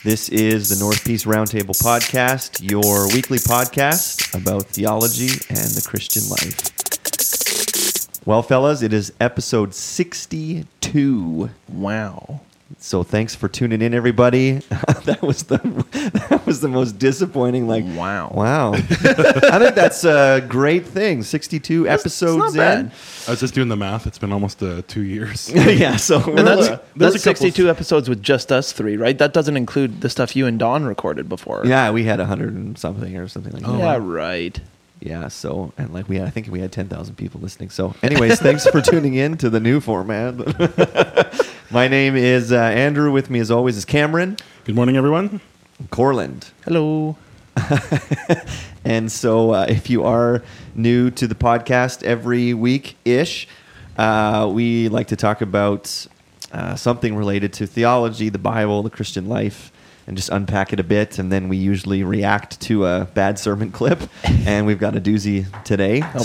This is the North Peace Roundtable Podcast, your weekly podcast about theology and the Christian life. Well, fellas, it is episode 62. Wow. So thanks for tuning in, everybody. That was the most disappointing. Wow. I think that's a great thing. 62 episodes in. I was just doing the math. It's been almost 2 years. Yeah. So And that's 62 couple- episodes with just us three, right? That doesn't include the stuff you and Don recorded before. yeah, we had 100 and something or something like that. Yeah, right. Yeah. So and I think we had 10,000 people listening. So, anyways, thanks for tuning in to the new format. My name is Andrew. With me, as always, is Cameron. Good morning, everyone. Corland. Hello. And so if you are new to the podcast every week-ish, we like to talk about something related to theology, the Bible, the Christian life, and just unpack it a bit. And then we usually react to a bad sermon clip. And we've got a doozy today. Oh, boy.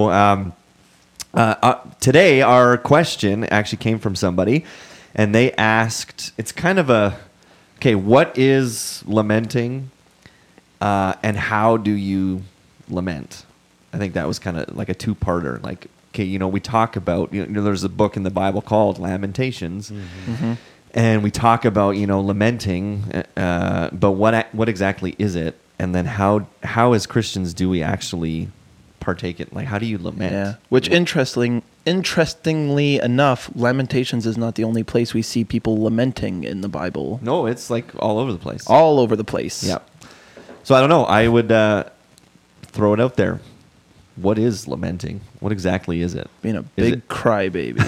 So today our question actually came from somebody. And they asked, it's kind of what is lamenting? And how do you lament? I think that was kind of like a two-parter. Like, we talk about, there's a book in the Bible called Lamentations, and we talk about, lamenting, but what exactly is it? And then how as Christians do we actually partake in? Like, how do you lament? Yeah. Which, interestingly enough, Lamentations is not the only place we see people lamenting in the Bible. No, it's like all over the place. All over the place. Yeah. So I don't know. I would throw it out there. What is lamenting? What exactly is it? Being a big crybaby.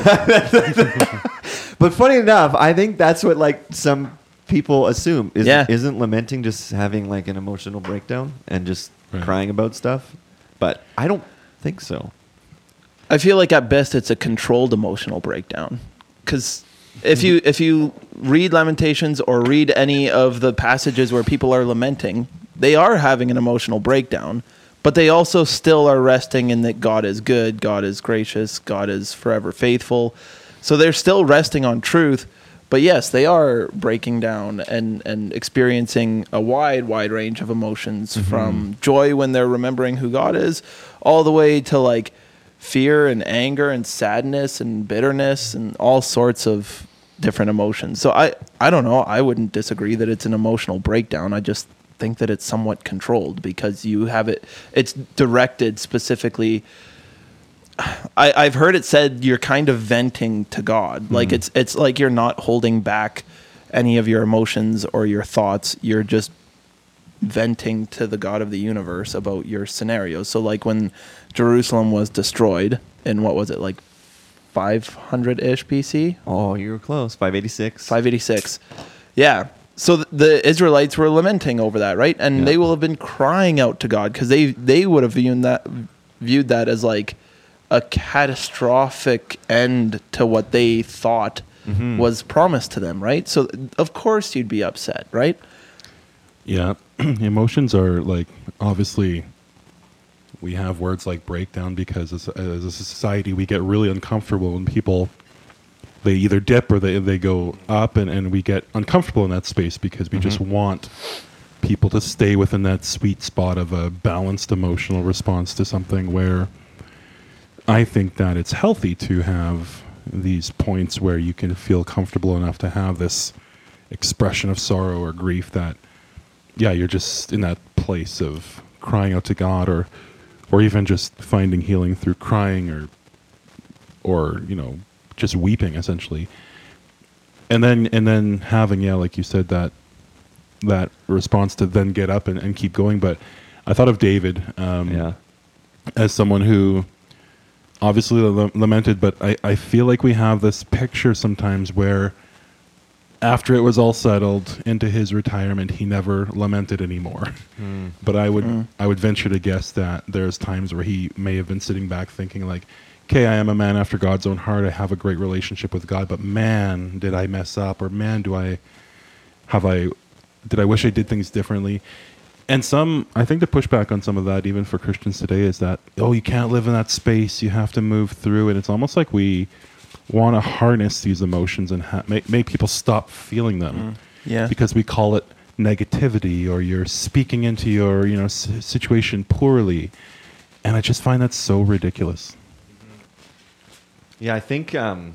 But funny enough, I think that's what some people assume. Isn't lamenting just having an emotional breakdown and just crying about stuff? But I don't think so. I feel like at best it's a controlled emotional breakdown. Because if you read Lamentations or read any of the passages where people are lamenting, they are having an emotional breakdown, but they also still are resting in that God is good, God is gracious, God is forever faithful. So they're still resting on truth, but yes, they are breaking down and experiencing a wide range of emotions, from joy when they're remembering who God is, all the way to fear and anger and sadness and bitterness and all sorts of different emotions. So I don't know. I wouldn't disagree that it's an emotional breakdown. I just think that it's somewhat controlled because you have it's directed specifically. I've heard it said you're kind of venting to God. Like it's like you're not holding back any of your emotions or your thoughts. You're just venting to the God of the universe about your scenario. So when Jerusalem was destroyed in 500-ish BC? Oh, you were close. 586. 586. Yeah. So the Israelites were lamenting over that, right? And they will have been crying out to God because they would have viewed that as a catastrophic end to what they thought was promised to them, right? So of course you'd be upset, right? Yeah. Emotions are obviously we have words like breakdown because as a society we get really uncomfortable when people, they either dip or they go up, and we get uncomfortable in that space because we just want people to stay within that sweet spot of a balanced emotional response to something, where I think that it's healthy to have these points where you can feel comfortable enough to have this expression of sorrow or grief that, you're just in that place of crying out to God or even just finding healing through crying or just weeping essentially. And then having, like you said, that response to then get up and keep going. But I thought of David as someone who obviously lamented, but I feel like we have this picture sometimes where after it was all settled into his retirement, he never lamented anymore. But I would venture to guess that there's times where he may have been sitting back thinking okay, I am a man after God's own heart. I have a great relationship with God, but man, did I mess up, or man, did I wish I did things differently? And I think the pushback on some of that, even for Christians today, is that, you can't live in that space. You have to move through it. It's almost like we want to harness these emotions and make people stop feeling them. Yeah. Because we call it negativity, or you're speaking into your situation poorly, and I just find that so ridiculous. Yeah, I think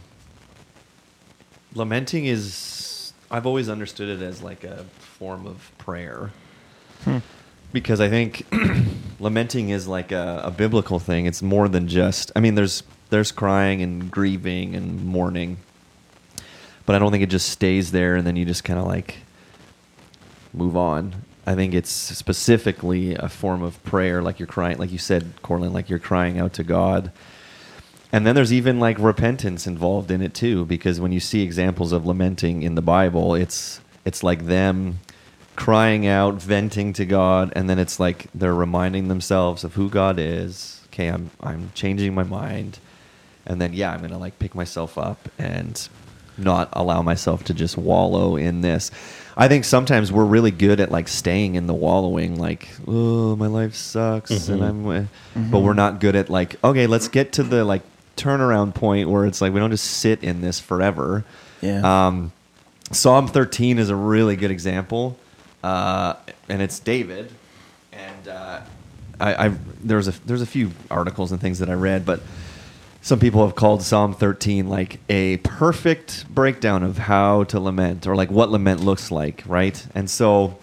lamenting is, I've always understood it as like a form of prayer. Because I think lamenting is like a biblical thing. It's more than just, I mean, there's crying and grieving and mourning, but I don't think it just stays there and then you just kind of like move on. I think it's specifically a form of prayer, like you're crying, like you said, Corlin, like you're crying out to God. And then there's even like repentance involved in it too, because when you see examples of lamenting in the Bible, it's like them crying out, venting to God, and then it's like they're reminding themselves of who God is. Okay, I'm changing my mind, and then I'm gonna like pick myself up and not allow myself to just wallow in this. I think sometimes we're really good at like staying in the wallowing, like, oh, my life sucks, and but we're not good at like, okay, let's get to the like turnaround point where it's like we don't just sit in this forever. Psalm 13 is a really good example, and it's David, and there's a few articles and things that I read, but some people have called Psalm 13 like a perfect breakdown of how to lament, or like what lament looks like, right? And so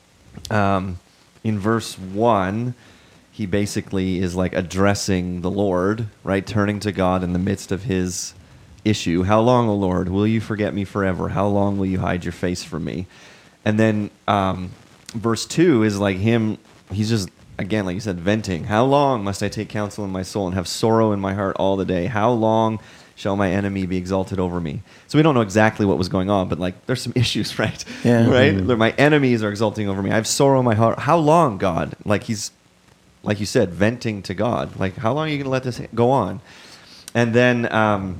in verse 1, he basically is like addressing the Lord, right? Turning to God in the midst of his issue. How long, O Lord, will you forget me forever? How long will you hide your face from me? And then verse 2 is like him, he's just, again, like you said, venting. How long must I take counsel in my soul and have sorrow in my heart all the day? How long shall my enemy be exalted over me? So we don't know exactly what was going on, but like there's some issues, right? Yeah. Right? My enemies are exalting over me. I have sorrow in my heart. How long, God? Like he's, like you said, venting to God. Like, how long are you going to let this go on? And then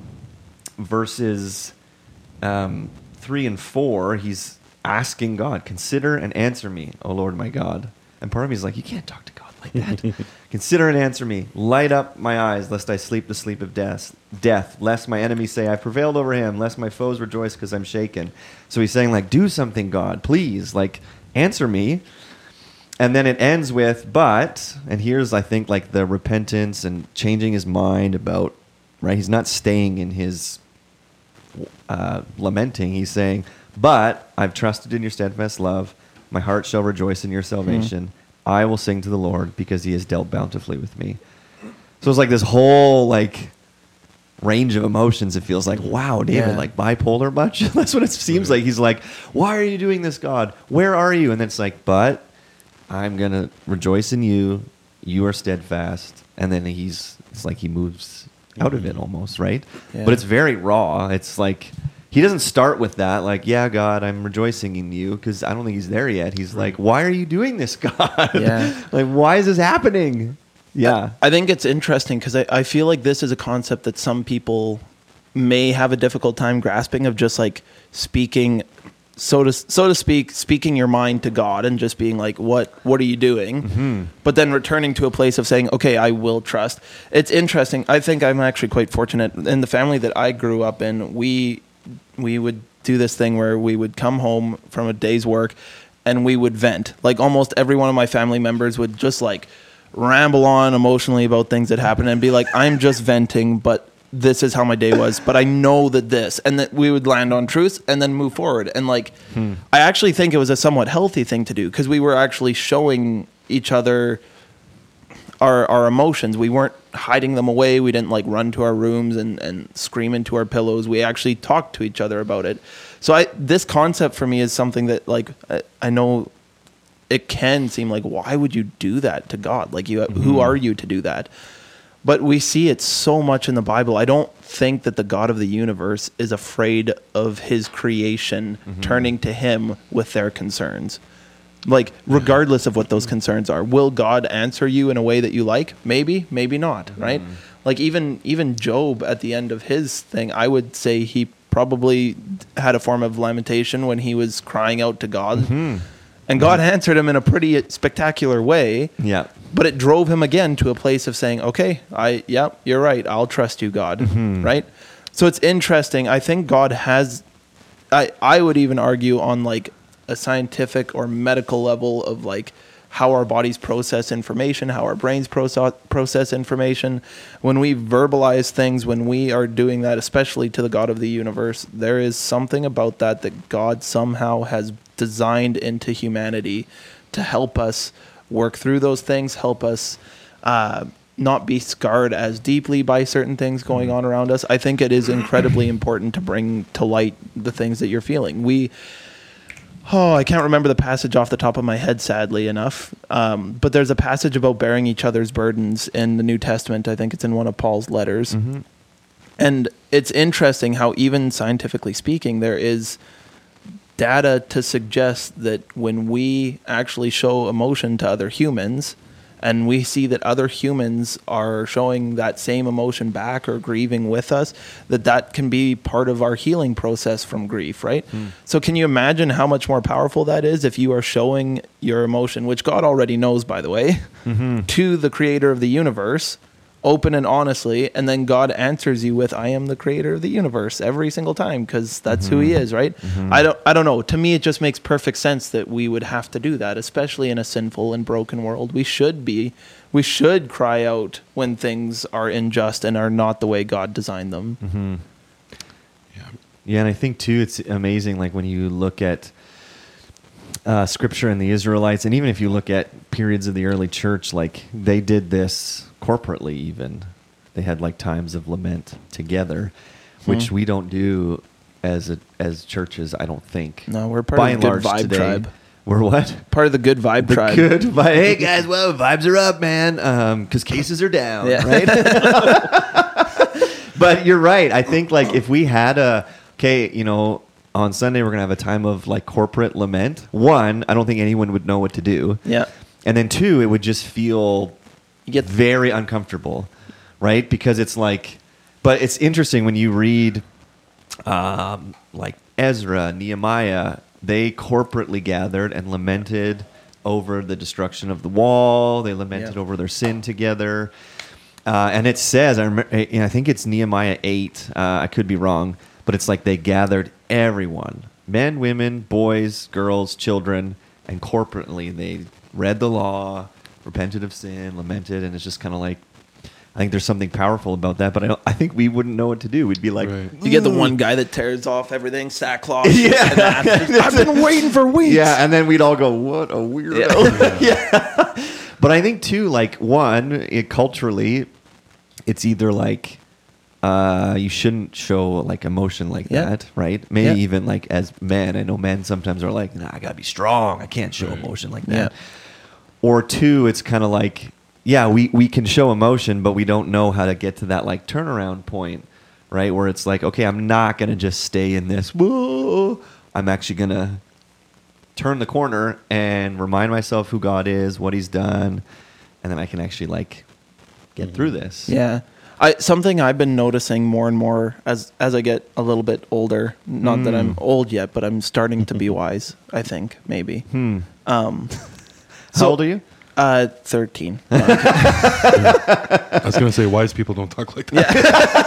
verses 3 and 4, he's asking God, consider and answer me, O Lord my God. And part of me is like, you can't talk to God like that. Consider and answer me. Light up my eyes, lest I sleep the sleep of death. Lest my enemies say, I've prevailed over him. Lest my foes rejoice because I'm shaken. So he's saying, like, do something, God. Please, like, answer me. And then it ends with, but, and here's, I think, like the repentance and changing his mind about, right? He's not staying in his lamenting. He's saying, but I've trusted in your steadfast love. My heart shall rejoice in your salvation. I will sing to the Lord because he has dealt bountifully with me. So it's like this whole, like, range of emotions. It feels like, wow, David, like bipolar much? That's what it seems like. He's like, why are you doing this, God? Where are you? And then it's like, but I'm going to rejoice in you. You are steadfast. And then it's like he moves out of it almost, right? Yeah. But it's very raw. It's like, he doesn't start with that, like, yeah, God, I'm rejoicing in you, because I don't think he's there yet. He's like, why are you doing this, God? Yeah. Like, why is this happening? Yeah. I think it's interesting because I feel like this is a concept that some people may have a difficult time grasping, of just like speaking, so to speak, speaking your mind to God and just being like, what are you doing? But then returning to a place of saying, okay, I will trust. It's interesting. I think I'm actually quite fortunate. In the family that I grew up in, we would do this thing where we would come home from a day's work and we would vent. Like almost every one of my family members would just like ramble on emotionally about things that happened and be like, I'm just venting, but this is how my day was, but I know that this, and that we would land on truth and then move forward. And like, I actually think it was a somewhat healthy thing to do, because we were actually showing each other our emotions. We weren't hiding them away. We didn't like run to our rooms and scream into our pillows. We actually talked to each other about it. So this concept for me is something that like, I know it can seem like, why would you do that to God? Like who are you to do that? But we see it so much in the Bible. I don't think that the God of the universe is afraid of his creation turning to him with their concerns. Like, regardless of what those concerns are, will God answer you in a way that you like? Maybe, maybe not, right? Like, even Job at the end of his thing, I would say he probably had a form of lamentation when he was crying out to God. And God answered him in a pretty spectacular way. Yeah. But it drove him again to a place of saying, okay, you're right. I'll trust you, God. Right? So it's interesting. I think God has, I would even argue on like a scientific or medical level of like how our bodies process information, how our brains process information. When we verbalize things, when we are doing that, especially to the God of the universe, there is something about that God somehow has designed into humanity to help us work through those things, help us not be scarred as deeply by certain things going on around us. I think it is incredibly important to bring to light the things that you're feeling. I can't remember the passage off the top of my head, sadly enough. But there's a passage about bearing each other's burdens in the New Testament. I think it's in one of Paul's letters. Mm-hmm. And it's interesting how, even scientifically speaking, there is data to suggest that when we actually show emotion to other humans, and we see that other humans are showing that same emotion back or grieving with us, that can be part of our healing process from grief, right? So can you imagine how much more powerful that is if you are showing your emotion, which God already knows, by the way, to the creator of the universe, open and honestly, and then God answers you with, I am the creator of the universe, every single time, because that's who he is, right? I don't know. To me, it just makes perfect sense that we would have to do that, especially in a sinful and broken world. We should cry out when things are unjust and are not the way God designed them. Yeah, and I think too, it's amazing, like when you look at scripture and the Israelites, and even if you look at periods of the early church, like they did this corporately. Even they had like times of lament together, which we don't do as churches, I don't think. No, we're part of the good vibe tribe. We're what? Part of the good vibe tribe. Good vibe. Hey guys, well, vibes are up, man, because cases are down, right? But you're right. I think like if we had on Sunday we're gonna have a time of like corporate lament. One, I don't think anyone would know what to do. Yeah. And then two, it would just feel very uncomfortable, right? Because it's like, but it's interesting when you read like Ezra, Nehemiah, they corporately gathered and lamented over the destruction of the wall. They lamented over their sin together. And it says, I think it's Nehemiah 8, I could be wrong, but it's like they gathered everyone, men, women, boys, girls, children, and corporately they read the law, repented of sin, lamented, and it's just kind of like, I think there's something powerful about that, but I think we wouldn't know what to do. We'd be like, You get the one guy that tears off everything, sackcloth. I've been waiting for weeks. Yeah, and then we'd all go, what a weirdo. Yeah. But I think too, like culturally, it's either like you shouldn't show like emotion like that, right? Maybe even like as men, I know men sometimes are like, nah, I gotta be strong. I can't show emotion like that. Yeah. Or two, it's kind of like, we can show emotion, but we don't know how to get to that like turnaround point, right? Where it's like, okay, I'm not going to just stay in this, whoa, I'm actually going to turn the corner and remind myself who God is, what he's done, and then I can actually like get through this. Yeah. Something I've been noticing more and more as I get a little bit older, not that I'm old yet, but I'm starting to be wise, I think, maybe. How old are you? 13. No, I was going to say, wise people don't talk like that.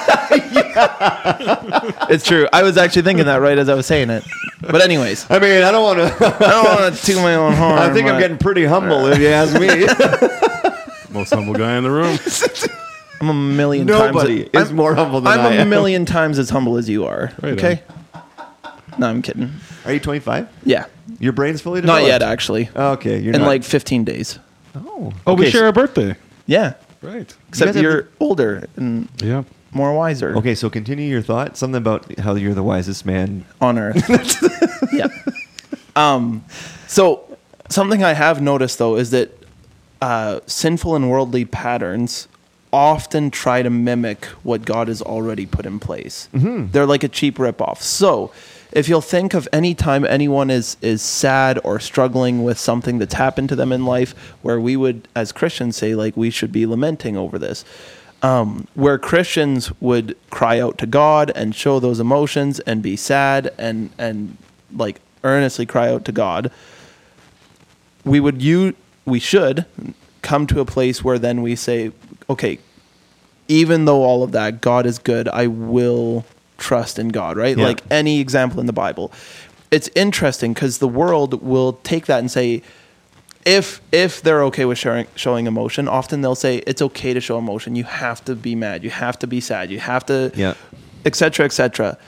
It's true. I was actually thinking that right as I was saying it. But anyways. I mean, I don't want to toot my own horn. I think I'm getting pretty humble if you ask me. Most humble guy in the room. I'm a million Nobody times. is more humble than I am. I'm a million times as humble as you are. Right okay? No, I'm kidding. Are you 25? Yeah. Your brain's fully developed? Not yet, actually. Okay. You're in like 15 days. Oh. Okay, we share a birthday. Yeah. Right. Except you're older and more wiser. Okay, so continue your thought. Something about how you're the wisest man on earth. Yeah. So something I have noticed though is that sinful and worldly patterns often try to mimic what God has already put in place. Mm-hmm. They're like a cheap ripoff. So if you'll think of any time anyone is sad or struggling with something that's happened to them in life, where we would, as Christians, say, like, we should be lamenting over this, where Christians would cry out to God and show those emotions and be sad and like earnestly cry out to God, we should come to a place where then we say, okay, even though all of that, God is good, I will trust in God, right? Like any example in the Bible. it's interesting because the world will take that and say, if they're okay with showing emotion, often they'll say it's okay to show emotion. You have to be mad. You have to be sad. You have to, et cetera, et cetera.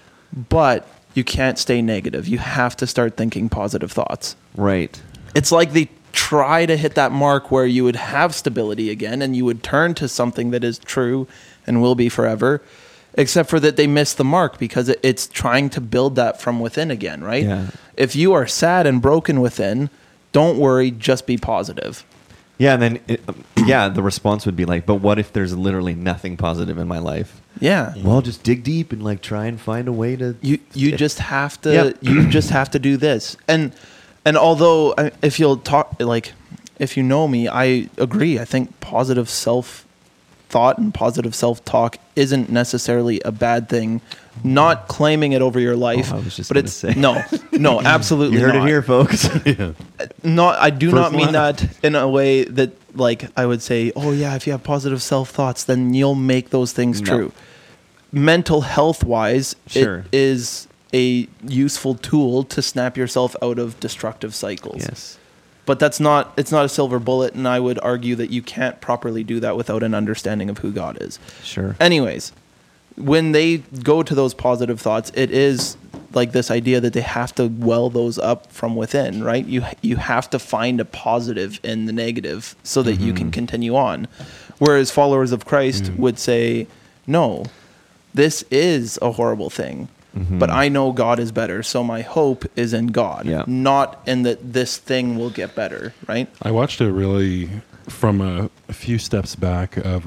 But you can't stay negative. You have to start thinking positive thoughts. Right. It's like they try to hit that mark where you would have stability again and you would turn to something that is true and will be forever, except for that they miss the mark because it's trying to build that from within again, right? Yeah. If you are sad and broken within, don't worry, just be positive. Yeah, and then the response would be like, but what if there's literally nothing positive in my life? Yeah. Well, just dig deep and like try and find a way to. You just have to. You just have to do this. And although if you'll talk if you know me, I agree. I think positive self-thought and positive self-talk isn't necessarily a bad thing. Not claiming it over your life, I was just but gonna it's say. no, absolutely. You heard not. it here, folks. Not, I do not mean laugh. that in a way that like I would say, oh yeah, if you have positive self-thoughts, then you'll make those things No. true. Mental health wise, Sure. it is a useful tool to snap yourself out of destructive cycles. Yes. But it's not a silver bullet, and I would argue that you can't properly do that without an understanding of who God is. Sure. Anyways, when they go to those positive thoughts, it is like this idea that they have to well those up from within, right? You have to find a positive in the negative so that you can continue on. Whereas followers of Christ would say, no, this is a horrible thing, but I know God is better, so my hope is in God, not in that this thing will get better, right? I watched it really from a few steps back of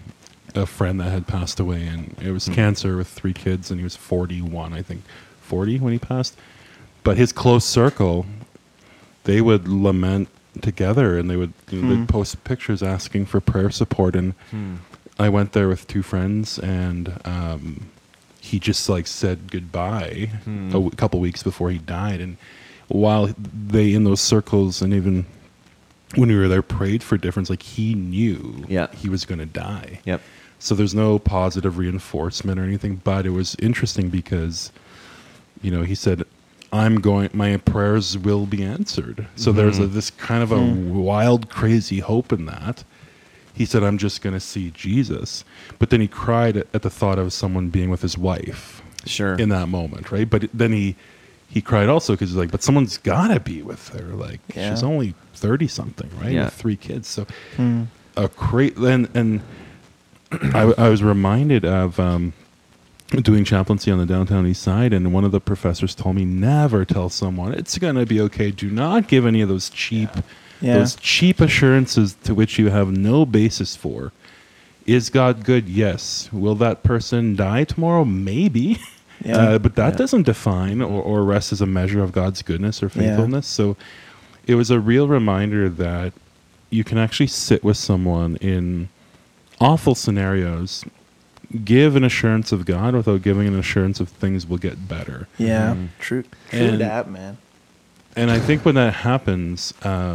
a friend that had passed away, and it was cancer with 3 kids, and he was 41, I think, 40 when he passed. But his close circle, they would lament together, and they would they'd post pictures asking for prayer support. And I went there with 2 friends, and he just like said goodbye a couple weeks before he died. And while they in those circles, and even when we were there, prayed for difference, like he knew he was going to die. Yep. So there's no positive reinforcement or anything, but it was interesting because, he said, my prayers will be answered. So there's this kind of a wild, crazy hope in that. He said, I'm just going to see Jesus. But then he cried at the thought of someone being with his wife. Sure. In that moment, right? But then he cried also because he's like, but someone's got to be with her. Like, she's only 30-something, right? Yeah. With 3 kids. So and I was reminded of doing chaplaincy on the downtown east side, and one of the professors told me, never tell someone it's going to be okay. Do not give any of those cheap assurances to which you have no basis for. Is God good? Yes. Will that person die tomorrow? Maybe. But that doesn't define or rest as a measure of God's goodness or faithfulness. So it was a real reminder that you can actually sit with someone in awful scenarios, give an assurance of God without giving an assurance of things will get better. Yeah, true that, man. And I think when that happens,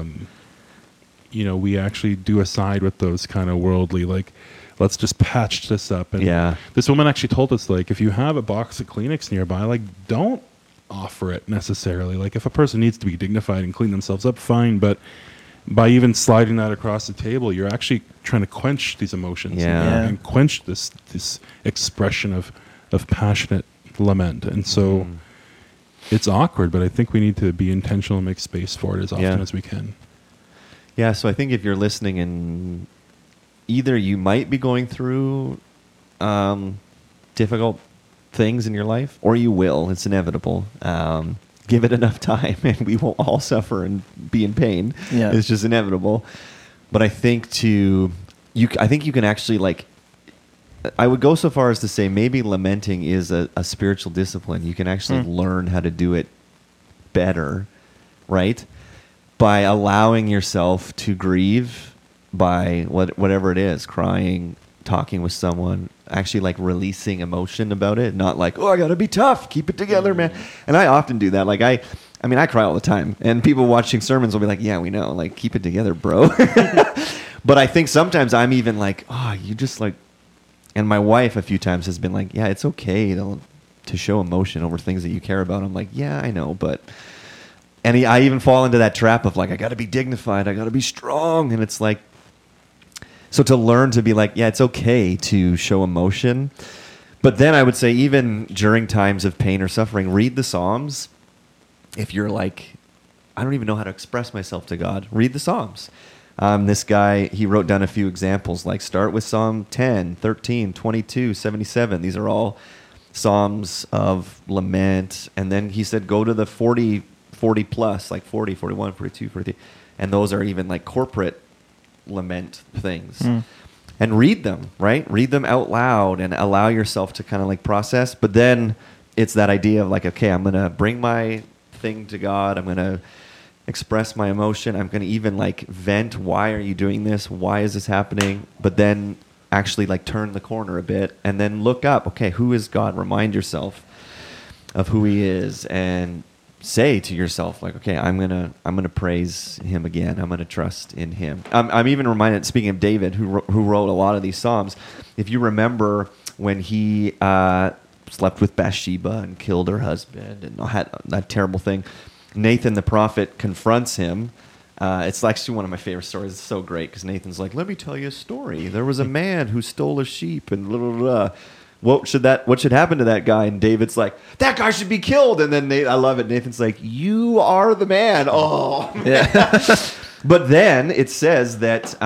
we actually do aside with those kind of worldly, like, let's just patch this up. And this woman actually told us, like, if you have a box of Kleenex nearby, like, don't offer it necessarily. Like, if a person needs to be dignified and clean themselves up, fine. But by even sliding that across the table, you're actually trying to quench these emotions and quench this expression of passionate lament. And so it's awkward, but I think we need to be intentional and make space for it as often as we can. Yeah, so I think if you're listening and either you might be going through difficult things in your life, or you will. It's inevitable. Give it enough time, and we will all suffer and be in pain. Yeah. It's just inevitable. But I think I think you can actually, like, I would go so far as to say maybe lamenting is a spiritual discipline. You can actually learn how to do it better, right? By allowing yourself to grieve by whatever it is, crying, talking with someone, actually like releasing emotion about it, not like, oh, I gotta be tough, keep it together, man. And I often do that. Like I cry all the time, and people watching sermons will be like, yeah, we know, like, keep it together, bro. But I think sometimes I'm even like, oh, you just like, and my wife a few times has been like, yeah, it's okay to to show emotion over things that you care about. I'm like, yeah, I know, but I even fall into that trap of like, I got to be dignified, I got to be strong, and it's like, so to learn to be like, yeah, it's okay to show emotion. But then I would say, even during times of pain or suffering, read the Psalms. If you're like, I don't even know how to express myself to God, read the Psalms. This guy, he wrote down a few examples, like start with Psalm 10, 13, 22, 77. These are all Psalms of lament. And then he said, go to the 40 plus, like 40, 41, 42, 43. And those are even like corporate lament things. And read them, right? Read them out loud and allow yourself to kind of like process. But then it's that idea of like, okay, I'm going to bring my thing to God. I'm going to express my emotion. I'm going to even like vent. Why are you doing this? Why is this happening? But then actually like turn the corner a bit and then look up. Okay, who is God? Remind yourself of who he is and say to yourself like, okay, I'm gonna praise him again. I'm gonna trust in him. I'm even reminded, speaking of David, who wrote a lot of these Psalms, if you remember when he slept with Bathsheba and killed her husband and had that terrible thing, Nathan the prophet confronts him. It's actually one of my favorite stories. It's so great because Nathan's like, let me tell you a story. There was a man who stole a sheep and blah, blah, blah. What should happen to that guy? And David's like, that guy should be killed. And then I love it. Nathan's like, you are the man. Oh, man. Yeah. But then it says that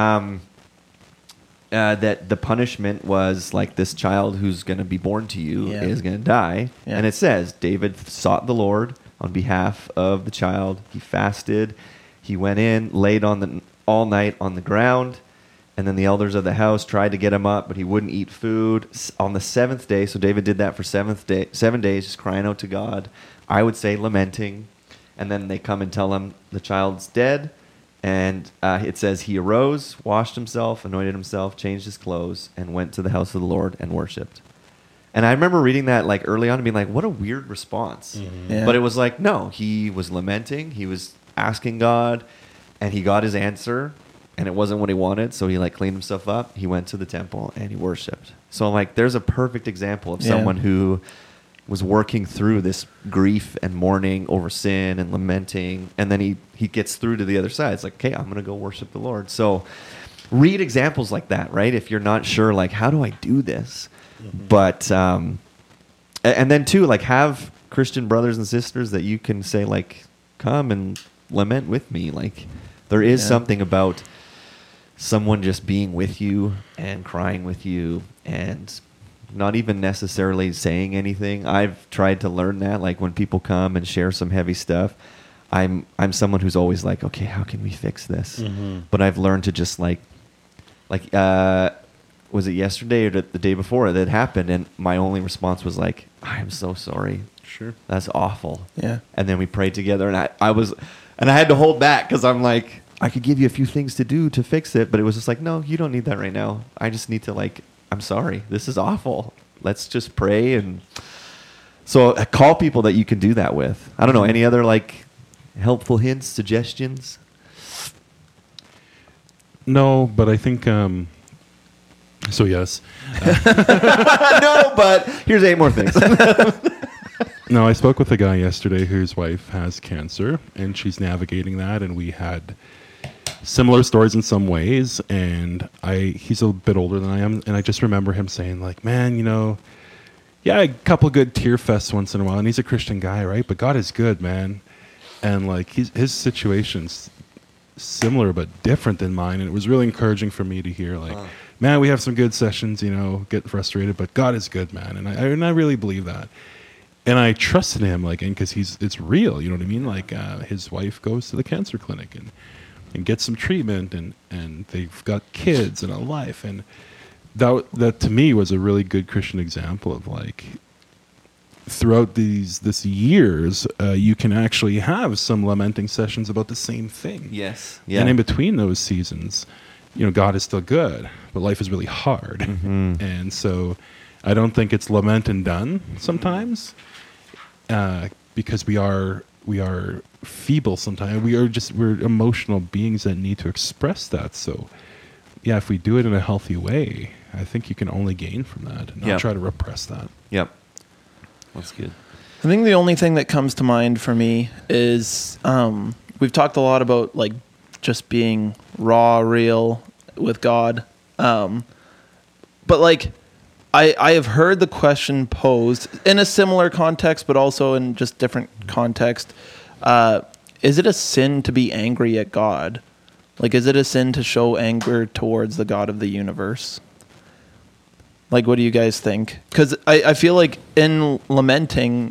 that the punishment was like this child who's going to be born to you is going to die. Yeah. And it says David sought the Lord on behalf of the child. He fasted. He went in, laid all night on the ground. And then the elders of the house tried to get him up, but he wouldn't eat food. On the seventh day, so David did that for 7 days, just crying out to God. I would say lamenting. And then they come and tell him the child's dead. And it says he arose, washed himself, anointed himself, changed his clothes, and went to the house of the Lord and worshipped. And I remember reading that like early on and being like, what a weird response. Mm-hmm. Yeah. But it was like, no, he was lamenting. He was asking God, and he got his answer. And it wasn't what he wanted, so he like cleaned himself up. He went to the temple and he worshipped. So I'm like, there's a perfect example of someone who was working through this grief and mourning over sin and lamenting, and then he gets through to the other side. It's like, okay, I'm gonna go worship the Lord. So read examples like that, right? If you're not sure, like, how do I do this? Mm-hmm. But and then too, like, have Christian brothers and sisters that you can say like, come and lament with me. Like, there is something about someone just being with you and crying with you and not even necessarily saying anything. I've tried to learn that. Like when people come and share some heavy stuff, I'm someone who's always like, okay, how can we fix this? Mm-hmm. But I've learned to just like was it yesterday or the day before that happened? And my only response was like, I am so sorry. Sure. That's awful. Yeah. And then we prayed together, and I had to hold back because I'm like, I could give you a few things to do to fix it, but it was just like, no, you don't need that right now. I just need to like, I'm sorry. This is awful. Let's just pray. And so call people that you can do that with. I don't know. Any other like helpful hints, suggestions? No, but I think, so yes. No, but here's 8 more things. No, I spoke with a guy yesterday whose wife has cancer, and she's navigating that, and we had similar stories in some ways, and he's a bit older than I am, and I just remember him saying, like, man, you know, yeah, a couple good tear fests once in a while, and he's a Christian guy, right? But God is good, man. And, like, his situation's similar but different than mine, and it was really encouraging for me to hear, like, man, we have some good sessions, you know, get frustrated, but God is good, man, and I really believe that. And I trusted him, like, and because it's real, you know what I mean? Like, his wife goes to the cancer clinic and gets some treatment, and they've got kids and a life, and that to me was a really good Christian example of like, throughout this years, you can actually have some lamenting sessions about the same thing. Yes, yeah. And in between those seasons, you know, God is still good, but life is really hard, and so I don't think it's lament and done sometimes. Because we are feeble sometimes. We're emotional beings that need to express that. So, yeah, if we do it in a healthy way, I think you can only gain from that and not try to repress that. Yep. That's good. I think the only thing that comes to mind for me is we've talked a lot about like just being raw, real with God. But like I have heard the question posed in a similar context, but also in just different context. Is it a sin to be angry at God? Like, is it a sin to show anger towards the God of the universe? Like, what do you guys think? Because I feel like in lamenting,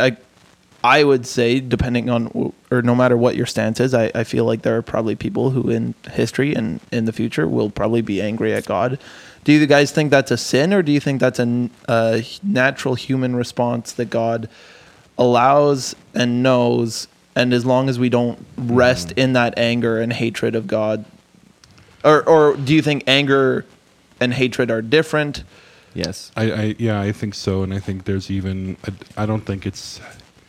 I would say, depending on, or no matter what your stance is, I feel like there are probably people who in history and in the future will probably be angry at God. Do you guys think that's a sin, or do you think that's a natural human response that God allows and knows, and as long as we don't rest in that anger and hatred of God, or do you think anger and hatred are different? Yes. I think so, and I think there's even I don't think it's,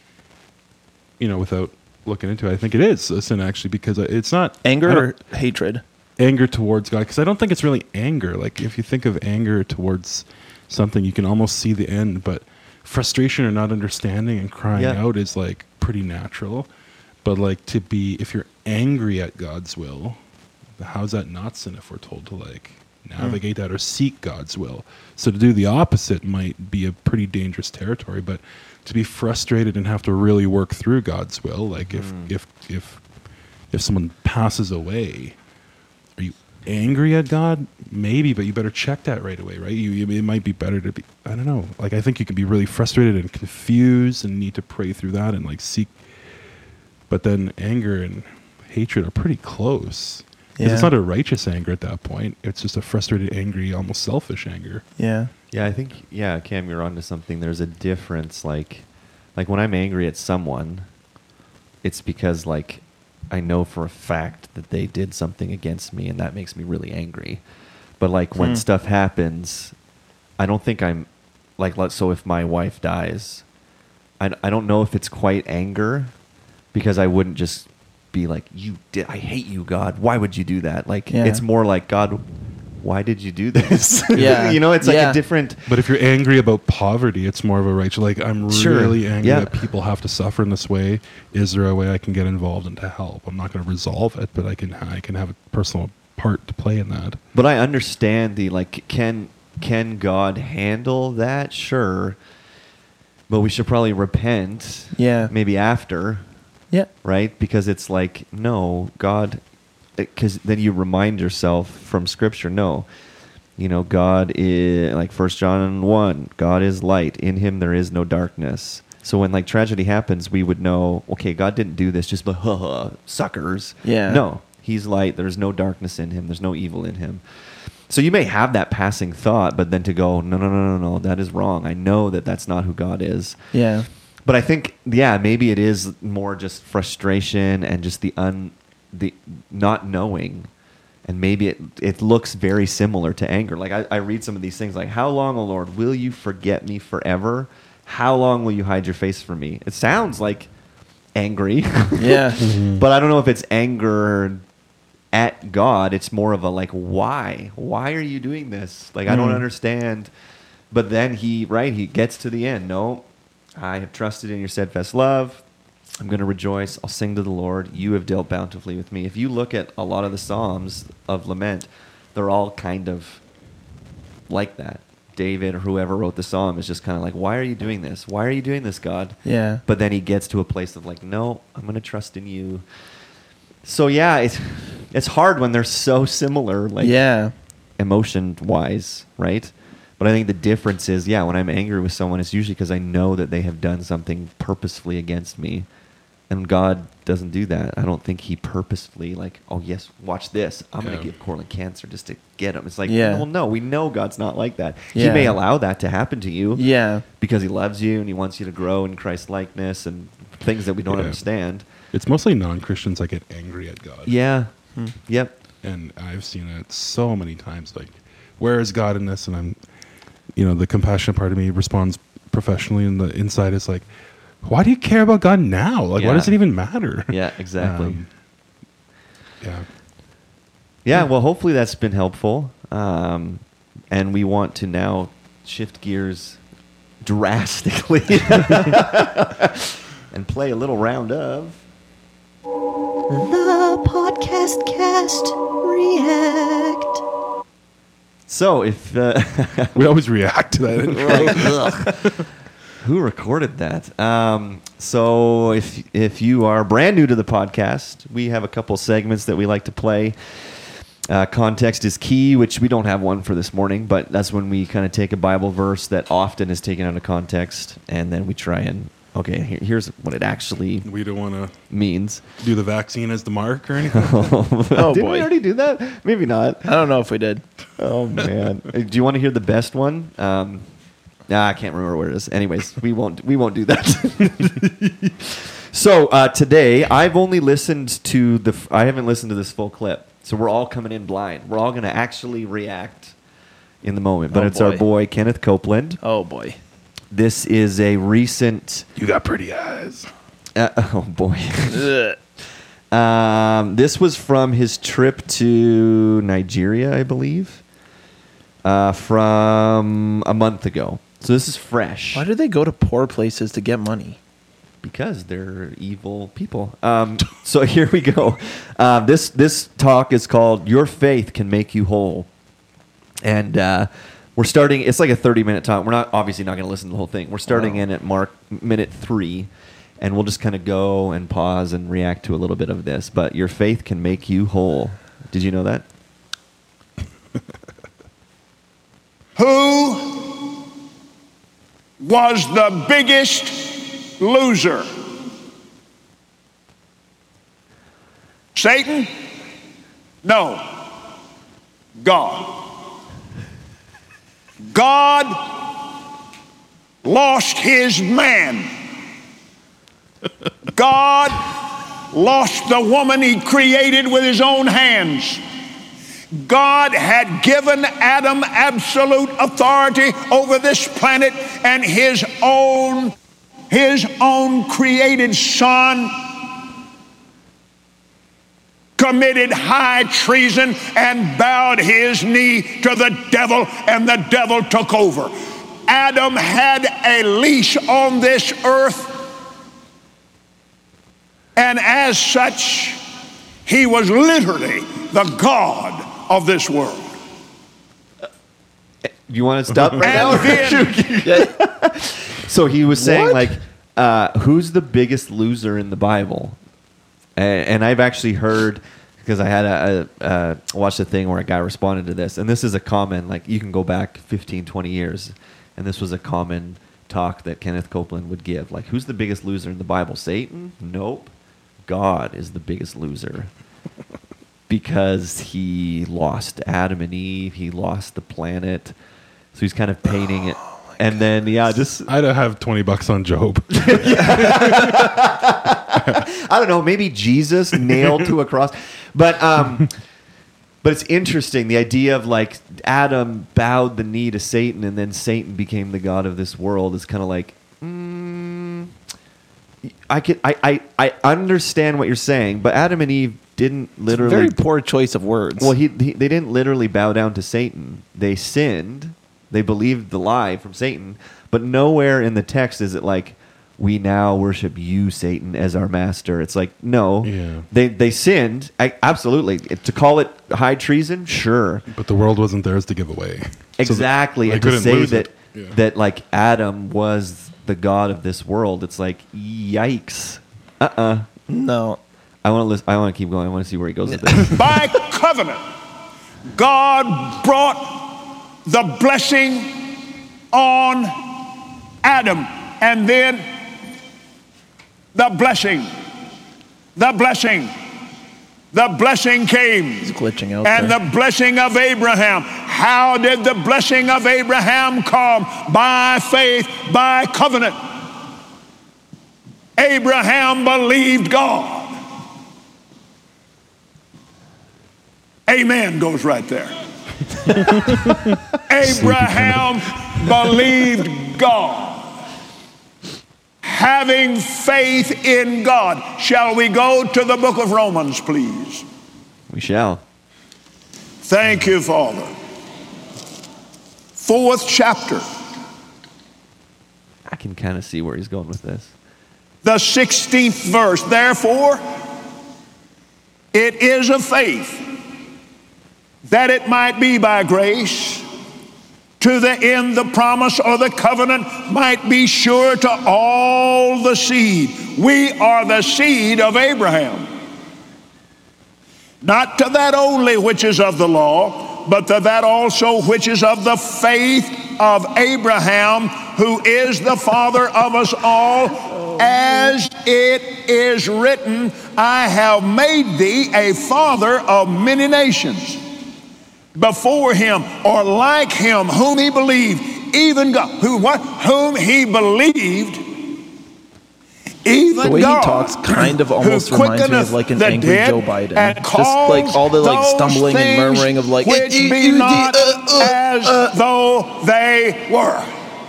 without looking into it, I think it is a sin actually, because it's not Anger or hatred? Anger towards God, because I don't think it's really anger. Like, if you think of anger towards something, you can almost see the end, but frustration or not understanding and crying out is like pretty natural. But like, if you're angry at God's will, how's that not sin if we're told to like navigate that or seek God's will? So to do the opposite might be a pretty dangerous territory, but to be frustrated and have to really work through God's will, like if someone passes away, are you angry at God? Maybe, but you better check that right away, right? It might be better to be, I don't know. Like, I think you can be really frustrated and confused and need to pray through that and like seek. But then anger and hatred are pretty close. Because it's not a righteous anger at that point. It's just a frustrated, angry, almost selfish anger. Yeah. Yeah, I think, Cam, you're onto something. There's a difference. Like when I'm angry at someone, it's because like I know for a fact that they did something against me, and that makes me really angry. But like when stuff happens, I don't think I'm like, so if my wife dies, I don't know if it's quite anger, because I wouldn't just be like, I hate you, God. Why would you do that? Like, it's more like, God, why did you do this? Yeah. It's like a different. But if you're angry about poverty, it's more of a righteous, like, I'm really angry that people have to suffer in this way. Is there a way I can get involved and to help? I'm not going to resolve it, but I can have a personal part to play in that. But I understand can God handle that? Sure. But we should probably repent. Yeah. Maybe after. Yeah. Right? Because it's like, no, God, because then you remind yourself from Scripture, no, God is, like 1 John 1, God is light. In him there is no darkness. So when like tragedy happens, we would know, okay, God didn't do this just suckers. Yeah. No, he's light. There's no darkness in him. There's no evil in him. So you may have that passing thought, but then to go, no, that is wrong. I know that that's not who God is. Yeah. But I think, maybe it is more just frustration and just the not knowing. And maybe it looks very similar to anger. Like I read some of these things like, how long, O Lord, will you forget me forever? How long will you hide your face from me? It sounds like angry. Yeah. But I don't know if it's anger at God. It's more of a like, why? Why are you doing this? Like, I don't understand. But then he gets to the end. No, I have trusted in your steadfast love. I'm going to rejoice. I'll sing to the Lord. You have dealt bountifully with me. If you look at a lot of the Psalms of lament, they're all kind of like that. David or whoever wrote the Psalm is just kind of like, why are you doing this? Why are you doing this, God? Yeah. But then he gets to a place of like, no, I'm going to trust in you. So it's hard when they're so similar, like emotion-wise, right? But I think the difference is, when I'm angry with someone, it's usually because I know that they have done something purposefully against me. And God doesn't do that. I don't think he purposefully, like, oh, yes, watch this. I'm going to give Corlin cancer just to get him. It's like, well, no, we know God's not like that. He may allow that to happen to you because he loves you and he wants you to grow in Christ's likeness and things that we don't understand. It's mostly non-Christians that get angry at God. Yeah. Yep. And I've seen it so many times, like, where is God in this? And I'm... the compassionate part of me responds professionally, and the inside is like, why do you care about God now? Like, why does it even matter? Yeah, exactly. Yeah, well, hopefully that's been helpful. And we want to now shift gears drastically and play a little round of The Podcast Cast React. So if We always react to that. who recorded that? So if you are brand new to the podcast, we have a couple segments that we like to play. Context is key, which we don't have one for this morning, but that's when we kind of take a Bible verse that often is taken out of context, and then we try and, okay, here's what it actually We don't want to means. do the vaccine as the mark or anything. Oh, Did boy. we already do that? Maybe not. I don't know if we did. Oh, man. Do you want to hear the best one? I can't remember where it is. Anyways, we won't do that. So today, I haven't listened to this full clip. So we're all coming in blind. We're all going to actually react in the moment. But Oh, it's our boy. boy, Kenneth Copeland. Oh, boy. This is a recent... You got pretty eyes. oh, boy. Ugh. This was from his trip to Nigeria, I believe, from a month ago. So this is fresh. Why do they go to poor places to get money? Because they're evil people. So here we go. This talk is called "Your Faith Can Make You Whole," and we're starting. It's like a 30-minute talk. We're obviously not going to listen to the whole thing. We're starting in at minute 3, and we'll just kind of go and pause and react to a little bit of this. But your faith can make you whole. Did you know that? Who was the biggest loser? Satan? No. God. God lost his man. God lost the woman he created with his own hands. God had given Adam absolute authority over this planet, and his own created son committed high treason and bowed his knee to the devil, and the devil took over. Adam had a leash on this earth, and as such, he was literally the God of this world. You want to stop right And now? then, So he was saying, What? like, who's the biggest loser in the Bible? And I've actually heard, because I had watched a thing where a guy responded to this, and this is a common, like, you can go back 15, 20 years, and this was a common talk that Kenneth Copeland would give. Like, who's the biggest loser in the Bible? Satan? Nope. God is the biggest loser. Because he lost Adam and Eve, he lost the planet. So he's kind of painting it. And then, just... I'd have $20 on Job. I don't know, maybe Jesus nailed to a cross. But it's interesting, the idea of like Adam bowed the knee to Satan and then Satan became the god of this world is kind of like, I understand what you're saying, but Adam and Eve didn't literally... Very poor choice of words. Well, they didn't literally bow down to Satan. They sinned. They believed the lie from Satan. But nowhere in the text is it like, we now worship you, Satan, as our master. It's like, no. Yeah. They sinned. Absolutely. To call it high treason, sure. But the world wasn't theirs to give away. Exactly. So And they to couldn't say lose that, it. Yeah. that like Adam was the god of this world, it's like, yikes. No. I want to keep going. I want to see where he goes with this. by covenant, God brought the blessing on Adam, and then the blessing came. He's glitching out And there. the blessing of Abraham. How did the blessing of Abraham come? By faith, by covenant. Abraham believed God. Amen goes right there. Abraham believed God. Having faith in God. Shall we go to the book of Romans, please? We shall. Thank you, Father. 4th chapter. I can kind of see where he's going with this. The 16th verse, therefore, it is of faith, that it might be by grace, to the end the promise or the covenant might be sure to all the seed. We are the seed of Abraham. Not to that only which is of the law, but to that also which is of the faith of Abraham, who is the father of us all, as it is written, I have made thee a father of many nations. Before him, or like him, whom he believed, even God, whom he believed, even The way God, he talks kind of almost who reminds me of quickeneth like an the angry dead, Joe Biden. and Just like all the like calls stumbling and those murmuring of like, which be not as though they were.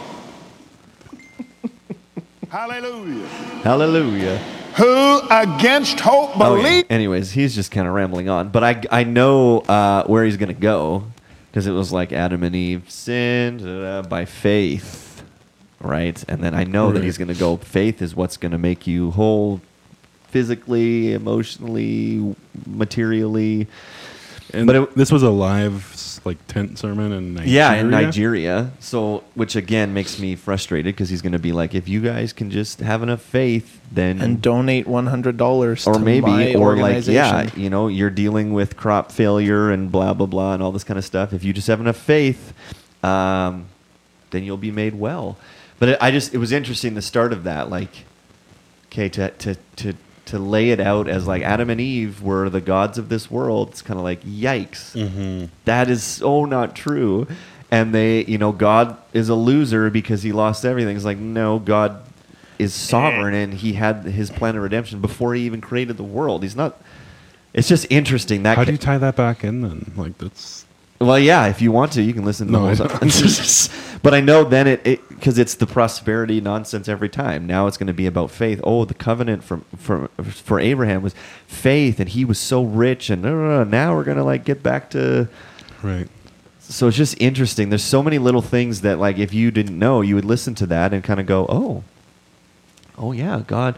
Hallelujah. Hallelujah. Who against hope Oh, yeah. believe. Anyways, he's just kind of rambling on. But I know where he's going to go, because it was like Adam and Eve sinned by faith, right? And then I know that he's going to go, faith is what's going to make you whole physically, emotionally, materially. And But this was a live like tent sermon in Nigeria. Yeah, in Nigeria. So, which again makes me frustrated, because he's going to be like, if you guys can just have enough faith, then and donate $100 or to maybe my or like organization. you're dealing with crop failure and blah blah blah and all this kind of stuff. If you just have enough faith, then you'll be made well. But it was interesting, the start of that, like, okay, to lay it out as like Adam and Eve were the gods of this world. It's kind of like, yikes, that is so not true. And they, God is a loser because he lost everything. It's like, no, God is sovereign, and he had his plan of redemption before he even created the world. He's not. It's just interesting that. How do you tie that back in then? Like that's. Well, yeah, if you want to, you can listen to the whole stuff. But I know then because it's the prosperity nonsense every time. Now it's going to be about faith. Oh, the covenant for Abraham was faith, and he was so rich, and now we're going to like get back to. Right. So it's just interesting. There's so many little things that, like, if you didn't know, you would listen to that and kind of go, oh yeah, God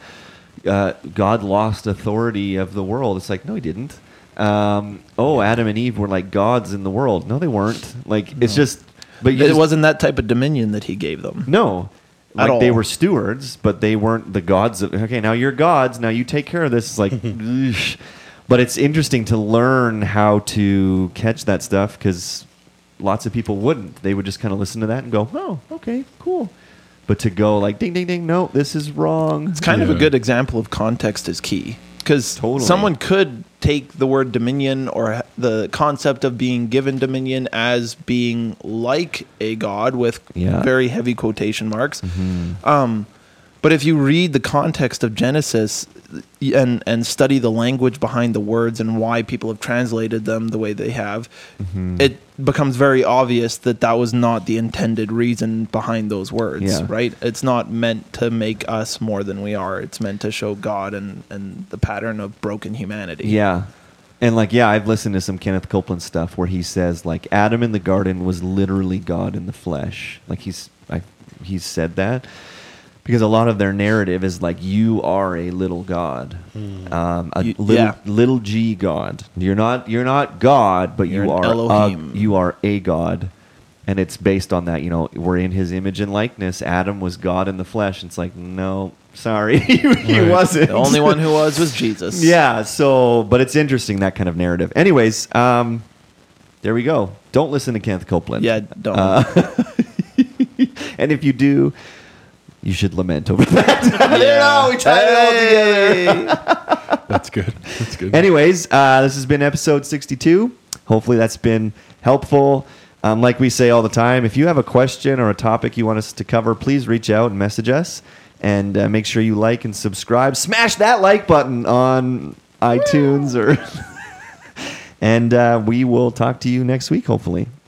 lost authority of the world. It's like, no, he didn't. Adam and Eve were like gods in the world. No, they weren't. Like, it's just, but It wasn't that type of dominion that he gave them. no, At like they all. were stewards, but they weren't the gods of. Okay, now you're gods. Now you take care of this. It's like, eesh. But it's interesting to learn how to catch that stuff, because lots of people wouldn't. They would just kind of listen to that and go, oh, okay, cool. But to go like, ding, ding, ding, no, this is wrong. It's kind of a Yeah. good example of context is key. Because Totally. someone could take the word dominion or the concept of being given dominion as being like a god with Yeah. very heavy quotation marks. But if you read the context of Genesis and study the language behind the words and why people have translated them the way they have, it becomes very obvious that was not the intended reason behind those words, Yeah. right? It's not meant to make us more than we are. It's meant to show God and the pattern of broken humanity. Yeah. And like, yeah, I've listened to some Kenneth Copeland stuff where he says like Adam in the garden was literally God in the flesh. Like he's said that because a lot of their narrative is like, you are a little God, little G God. You're not God, but You're you an are Elohim. you are a God. And it's based on that, we're in his image and likeness. Adam was God in the flesh. It's like, no, sorry, he Right. wasn't. The only one who was Jesus. Yeah, so, but it's interesting, that kind of narrative. Anyways, there we go. Don't listen to Kenneth Copeland. Yeah, don't. And if you do, you should lament over that. There you go, we tied it all together. That's good. That's good. Anyways, this has been episode 62. Hopefully that's been helpful. Like we say all the time, if you have a question or a topic you want us to cover, please reach out and message us. And make sure you like and subscribe. Smash that like button on iTunes. And we will talk to you next week, hopefully.